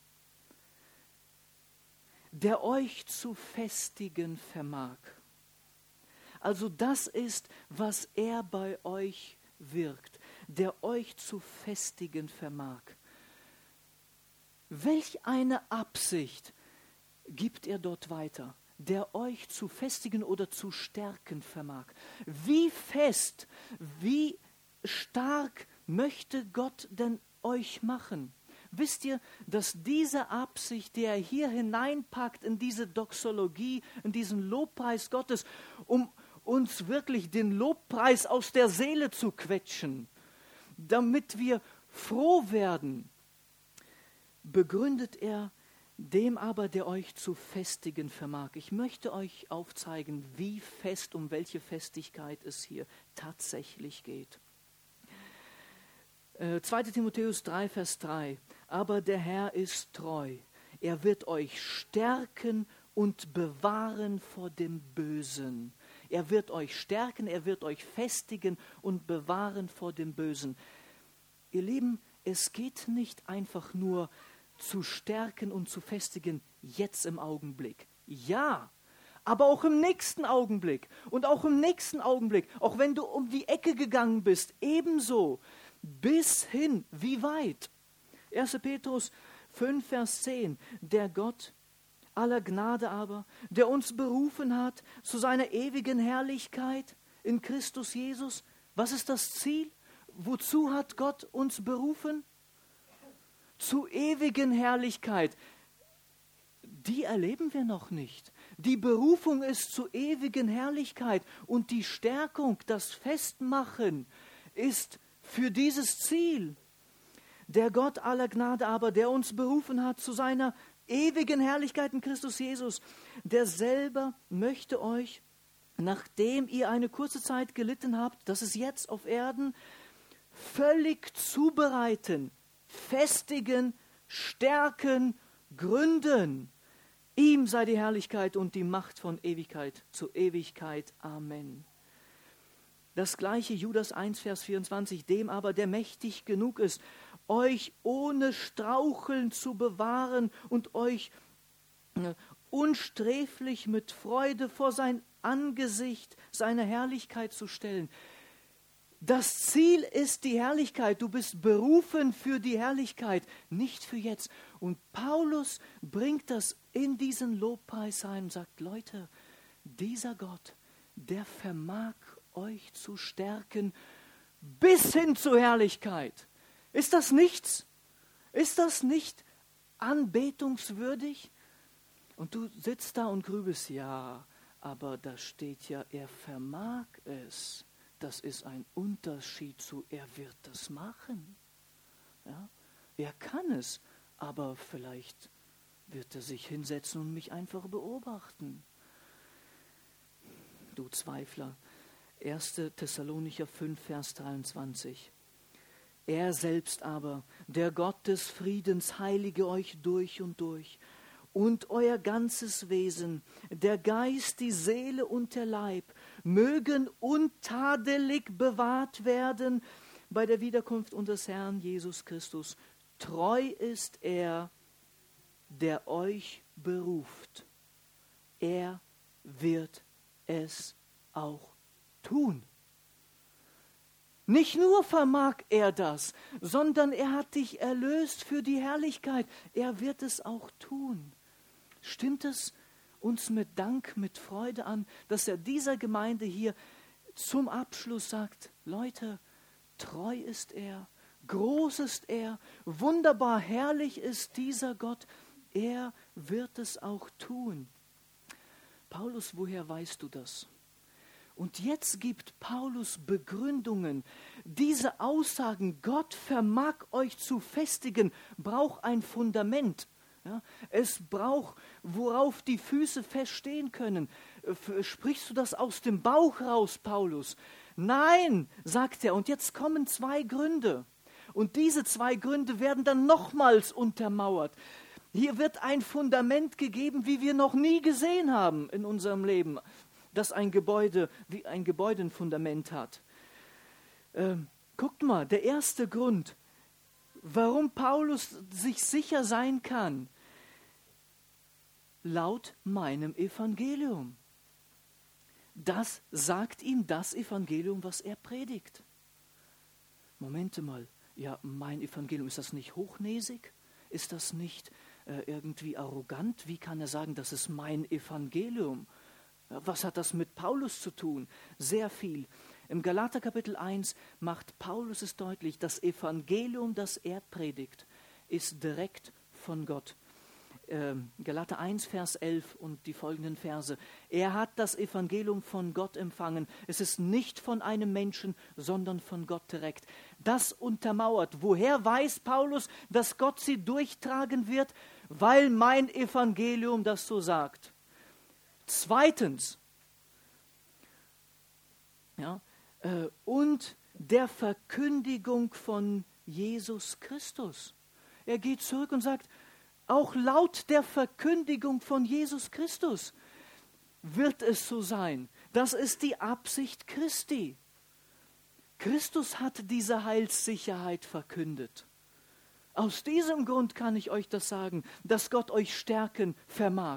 der euch zu festigen vermag. Also das ist, was er bei euch wirkt, der euch zu festigen vermag. Welch eine Absicht gibt er dort weiter, der euch zu festigen oder zu stärken vermag. Wie fest, wie stark möchte Gott denn euch machen? Wisst ihr, dass diese Absicht, die er hier hineinpackt in diese Doxologie, in diesen Lobpreis Gottes, um uns wirklich den Lobpreis aus der Seele zu quetschen, damit wir froh werden, begründet er dem aber, der euch zu festigen vermag. Ich möchte euch aufzeigen, wie fest, um welche Festigkeit es hier tatsächlich geht. 2. Timotheus 3, Vers 3. Aber der Herr ist treu. Er wird euch stärken und bewahren vor dem Bösen. Er wird euch stärken, er wird euch festigen und bewahren vor dem Bösen. Ihr Lieben, es geht nicht einfach nur zu stärken und zu festigen jetzt im Augenblick. Ja, aber auch im nächsten Augenblick und auch im nächsten Augenblick, auch wenn du um die Ecke gegangen bist, ebenso, bis hin, wie weit? 1. Petrus 5, Vers 10, der Gott aller Gnade aber, der uns berufen hat zu seiner ewigen Herrlichkeit in Christus Jesus. Was ist das Ziel? Wozu hat Gott uns berufen? Zu ewigen Herrlichkeit. Die erleben wir noch nicht. Die Berufung ist zu ewigen Herrlichkeit und die Stärkung, das Festmachen ist für dieses Ziel. Der Gott aller Gnade aber, der uns berufen hat zu seiner ewigen Herrlichkeit in Christus Jesus, der selber möchte euch, nachdem ihr eine kurze Zeit gelitten habt, das ist jetzt auf Erden, völlig zubereiten, festigen, stärken, gründen. Ihm sei die Herrlichkeit und die Macht von Ewigkeit zu Ewigkeit. Amen. Das gleiche Judas 1, Vers 24, dem aber, der mächtig genug ist, euch ohne Straucheln zu bewahren und euch unsträflich mit Freude vor sein Angesicht seiner Herrlichkeit zu stellen. Das Ziel ist die Herrlichkeit. Du bist berufen für die Herrlichkeit, nicht für jetzt. Und Paulus bringt das in diesen Lobpreis ein und sagt, Leute, dieser Gott, der vermag euch zu stärken bis hin zur Herrlichkeit. Ist das nichts? Ist das nicht anbetungswürdig? Und du sitzt da und grübelst, ja, aber da steht ja, er vermag es. Das ist ein Unterschied zu, er wird das machen. Ja? Er kann es, aber vielleicht wird er sich hinsetzen und mich einfach beobachten. du Zweifler. 1. Thessalonicher 5, Vers 23. Er selbst aber, der Gott des Friedens, heilige euch durch und durch und euer ganzes Wesen, der Geist, die Seele und der Leib, mögen untadelig bewahrt werden bei der Wiederkunft unseres Herrn Jesus Christus. Treu ist er, der euch beruft. Er wird es auch tun. Nicht nur vermag er das, sondern er hat dich erlöst für die Herrlichkeit. Er wird es auch tun. Stimmt es uns mit Dank, mit Freude an, dass er dieser Gemeinde hier zum Abschluss sagt, Leute, treu ist er, groß ist er, wunderbar herrlich ist dieser Gott, er wird es auch tun. Paulus, woher weißt du das? Und jetzt gibt Paulus Begründungen. Diese Aussagen, Gott vermag euch zu festigen, braucht ein Fundament. Ja, es braucht, worauf die Füße feststehen können. Sprichst du das aus dem Bauch raus, Paulus? Nein, sagt er. Und jetzt kommen 2 Gründe. Und diese 2 Gründe werden dann nochmals untermauert. Hier wird ein Fundament gegeben, wie wir noch nie gesehen haben in unserem Leben, dass ein Gebäude wie ein Gebäude ein Fundament hat. Guckt mal, der erste Grund, warum Paulus sich sicher sein kann, laut meinem Evangelium. Das sagt ihm das Evangelium, was er predigt. Momente mal, ja, mein Evangelium, ist das nicht hochnäsig? Ist das nicht irgendwie arrogant? Wie kann er sagen, das ist mein Evangelium? Was hat das mit Paulus zu tun? Sehr viel. Im Galater Kapitel 1 macht Paulus es deutlich, das Evangelium, das er predigt, ist direkt von Gott. Galater 1, Vers 11 und die folgenden Verse. Er hat das Evangelium von Gott empfangen. Es ist nicht von einem Menschen, sondern von Gott direkt. Das untermauert. Woher weiß Paulus, dass Gott sie durchtragen wird? Weil mein Evangelium das so sagt. Zweitens, ja, und der Verkündigung von Jesus Christus. Er geht zurück und sagt, auch laut der Verkündigung von Jesus Christus wird es so sein. Das ist die Absicht Christi. Christus hat diese Heilssicherheit verkündet. Aus diesem Grund kann ich euch das sagen, dass Gott euch stärken vermag.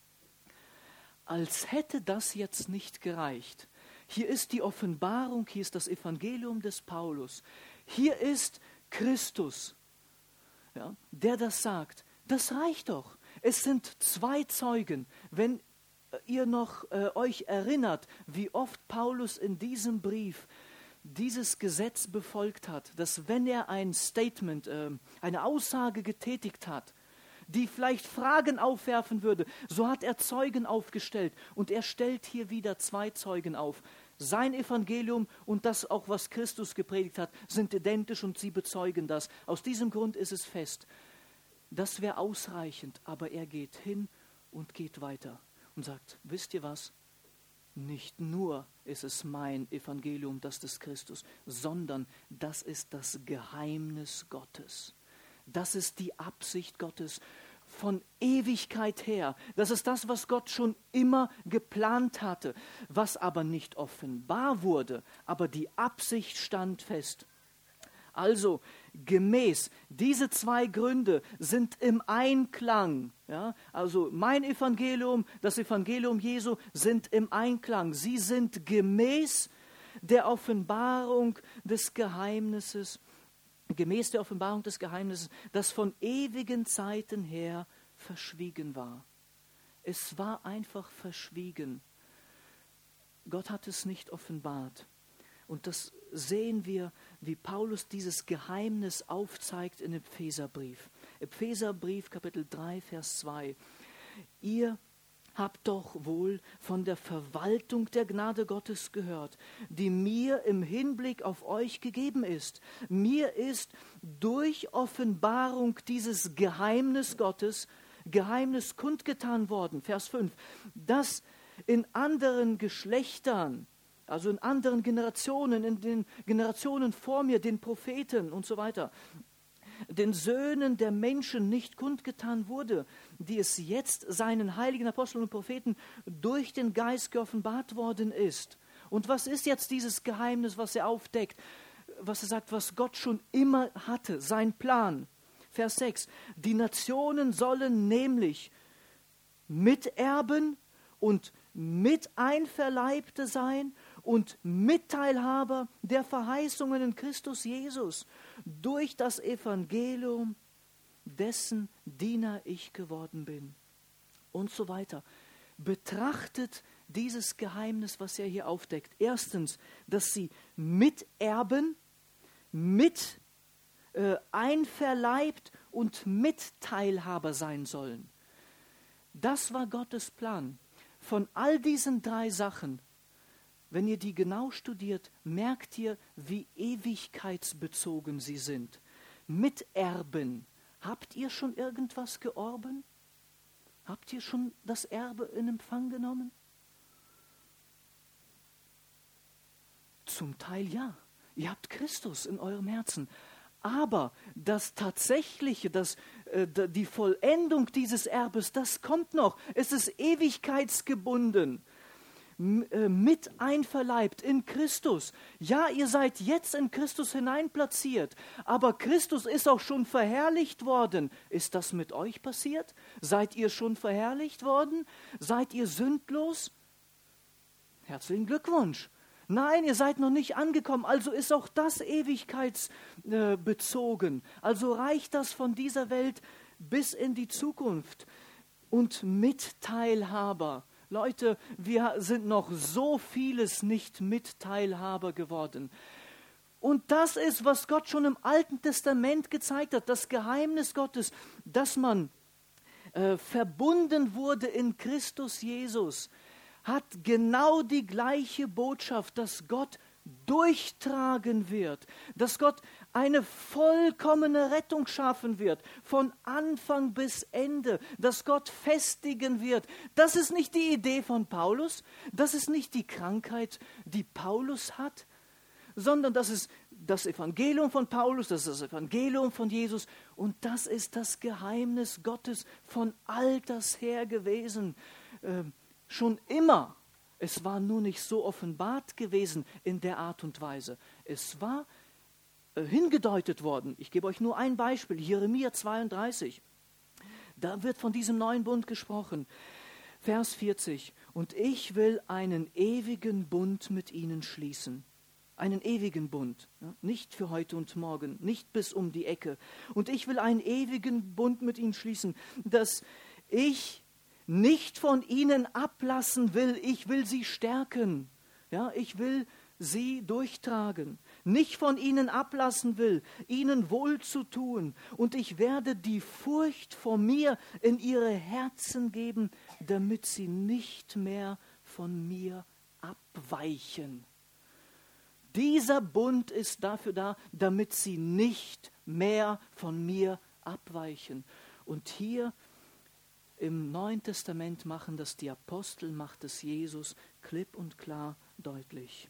Als hätte das jetzt nicht gereicht. Hier ist die Offenbarung, hier ist das Evangelium des Paulus. Hier ist Christus, ja, der das sagt. Das reicht doch. Es sind 2 Zeugen. Wenn ihr noch euch erinnert, wie oft Paulus in diesem Brief dieses Gesetz befolgt hat, dass wenn er ein Statement, eine Aussage getätigt hat, die vielleicht Fragen aufwerfen würde, so hat er Zeugen aufgestellt. Und er stellt hier wieder 2 Zeugen auf. Sein Evangelium und das auch, was Christus gepredigt hat, sind identisch und sie bezeugen das. Aus diesem Grund ist es fest. Das wäre ausreichend, aber er geht hin und geht weiter und sagt, wisst ihr was? Nicht nur ist es mein Evangelium, das des Christus, sondern das ist das Geheimnis Gottes. Das ist die Absicht Gottes von Ewigkeit her. Das ist das, was Gott schon immer geplant hatte, was aber nicht offenbar wurde, aber die Absicht stand fest. Also gemäß, diese 2 Gründe sind im Einklang. Ja? Also mein Evangelium, das Evangelium Jesu sind im Einklang. Sie sind gemäß der Offenbarung des Geheimnisses, das von ewigen Zeiten her verschwiegen war. Es war einfach verschwiegen. Gott hat es nicht offenbart. Und das sehen wir, wie Paulus dieses Geheimnis aufzeigt in Epheserbrief. Epheserbrief, Kapitel 3, Vers 2. Ihr habt doch wohl von der Verwaltung der Gnade Gottes gehört, die mir im Hinblick auf euch gegeben ist. Mir ist durch Offenbarung dieses Geheimnis Gottes, Geheimnis kundgetan worden, Vers 5, dass in anderen Geschlechtern, also in anderen Generationen, in den Generationen vor mir, den Propheten und so weiter, den Söhnen der Menschen nicht kundgetan wurde, die es jetzt seinen heiligen Aposteln und Propheten durch den Geist geoffenbart worden ist. Und was ist jetzt dieses Geheimnis, was er aufdeckt, was er sagt, was Gott schon immer hatte, sein Plan? Vers 6, die Nationen sollen nämlich Miterben und Miteinverleibte sein und Mitteilhaber der Verheißungen in Christus Jesus durch das Evangelium, dessen Diener ich geworden bin. Und so weiter. Betrachtet dieses Geheimnis, was er hier aufdeckt. Erstens, dass sie Miterben, einverleibt und Mitteilhaber sein sollen. Das war Gottes Plan. Von all diesen 3 Sachen, wenn ihr die genau studiert, merkt ihr, wie ewigkeitsbezogen sie sind. Miterben. Habt ihr schon irgendwas geerben? Habt ihr schon das Erbe in Empfang genommen? Zum Teil ja. Ihr habt Christus in eurem Herzen. Aber das Tatsächliche, die Vollendung dieses Erbes, das kommt noch. Es ist ewigkeitsgebunden. Mit einverleibt in Christus. Ja, ihr seid jetzt in Christus hineinplatziert, aber Christus ist auch schon verherrlicht worden. Ist das mit euch passiert? Seid ihr schon verherrlicht worden? Seid ihr sündlos? Herzlichen Glückwunsch. Nein, ihr seid noch nicht angekommen, also ist auch das ewigkeitsbezogen. Also reicht das von dieser Welt bis in die Zukunft. Und Mitteilhaber. Leute, wir sind noch so vieles nicht Mitteilhaber geworden. Und das ist, was Gott schon im Alten Testament gezeigt hat, das Geheimnis Gottes, dass man verbunden wurde in Christus Jesus, hat genau die gleiche Botschaft, dass Gott durchtragen wird, dass Gott eine vollkommene Rettung schaffen wird, von Anfang bis Ende, dass Gott festigen wird. Das ist nicht die Idee von Paulus, das ist nicht die Krankheit, die Paulus hat, sondern das ist das Evangelium von Paulus, das ist das Evangelium von Jesus und das ist das Geheimnis Gottes von alters her gewesen, schon immer. Es war nur nicht so offenbart gewesen in der Art und Weise. Es war hingedeutet worden. Ich gebe euch nur ein Beispiel, Jeremia 32. Da wird von diesem neuen Bund gesprochen. Vers 40. Und ich will einen ewigen Bund mit ihnen schließen. Einen ewigen Bund. Ja? Nicht für heute und morgen, nicht bis um die Ecke. Und ich will einen ewigen Bund mit ihnen schließen, dass ich nicht von ihnen ablassen will. Ich will sie stärken. Ja, ich will sie durchtragen. Nicht von ihnen ablassen will, ihnen wohl zu tun. Und ich werde die Furcht vor mir in ihre Herzen geben, damit sie nicht mehr von mir abweichen. Dieser Bund ist dafür da, damit sie nicht mehr von mir abweichen. Und hier im Neuen Testament machen das die Apostel, macht es Jesus klipp und klar deutlich.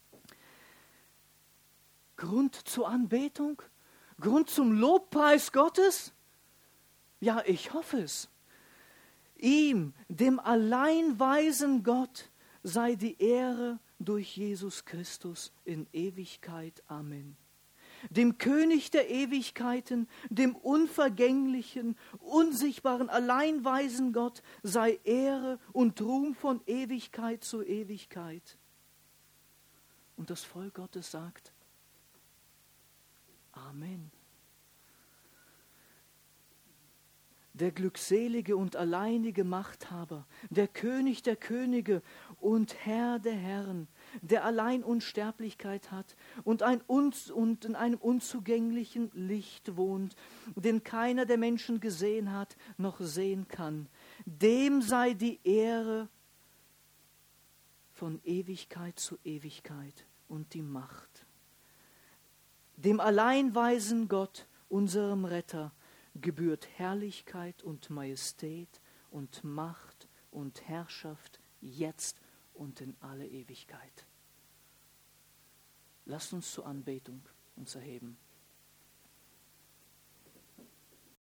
Grund zur Anbetung? Grund zum Lobpreis Gottes? Ja, ich hoffe es. Ihm, dem allein weisen Gott, sei die Ehre durch Jesus Christus in Ewigkeit. Amen. Dem König der Ewigkeiten, dem unvergänglichen, unsichtbaren, allein weisen Gott, sei Ehre und Ruhm von Ewigkeit zu Ewigkeit. Und das Volk Gottes sagt, Amen. Der glückselige und alleinige Machthaber, der König der Könige und Herr der Herren, der allein Unsterblichkeit hat und in einem unzugänglichen Licht wohnt, den keiner der Menschen gesehen hat, noch sehen kann. Dem sei die Ehre von Ewigkeit zu Ewigkeit und die Macht. Dem allein weisen Gott, unserem Retter, gebührt Herrlichkeit und Majestät und Macht und Herrschaft jetzt und in alle Ewigkeit. Lasst uns zur Anbetung uns erheben.